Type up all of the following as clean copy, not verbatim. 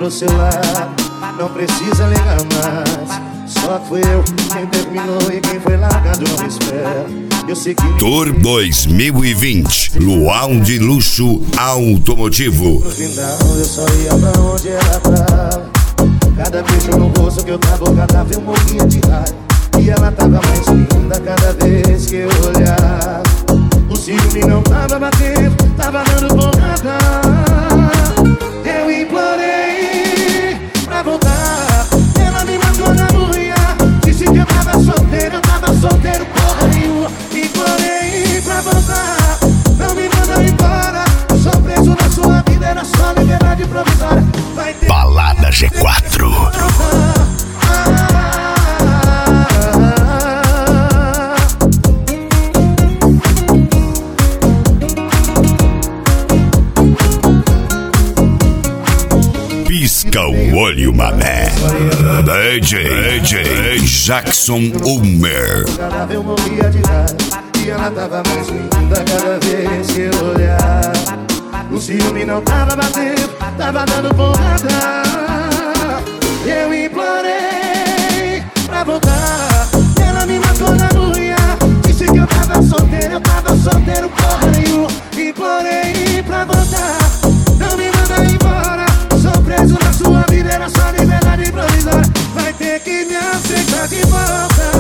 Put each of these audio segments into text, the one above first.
do seu lado, não precisa ligar mais. Só fui eu quem terminou e quem foi largado não me espera. Eu sei que Tour 2020, Luau de Luxo Automotivo. no final eu só ia pra onde ela tava. Cada beijo no rosto que eu tava, cada vez eu morria de raiva. E ela tava mais linda cada vez que eu olhava. O ciúme não tava batendo, tava dando porrada. Eu implorei pra voltar, ela me matou na unha. Disse que eu tava solteiro, porra nenhuma. Implorei pra voltar, não me manda embora. Sou preso na sua vida, era só liberdade provisória. Vai ter Balada G4. Pisca o olho, mané. DJ Jackson Ulmer. Cada vez eu morria de raiva e ela tava mais linda cada vez que eu olhava. O ciúme não tava batendo, tava dando porrada. Eu implorei pra voltar, ela me matou na unha. Disse que eu tava solteiro, porra nenhuma. Implorei pra voltar, não me manda embora. Sou preso na sua vida, era só liberdade provisória. Vai ter que me aceitar de volta.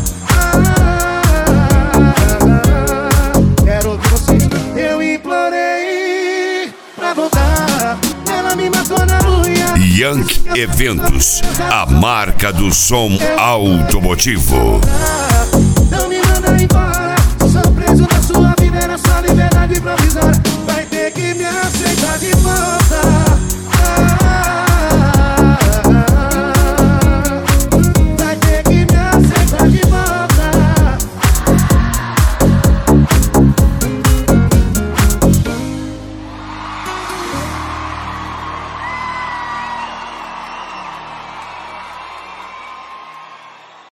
Quero ouvir você. Eu implorei pra voltar, ela me matou na unha. Yankee Eventos, a marca do som automotivo. Não me manda embora.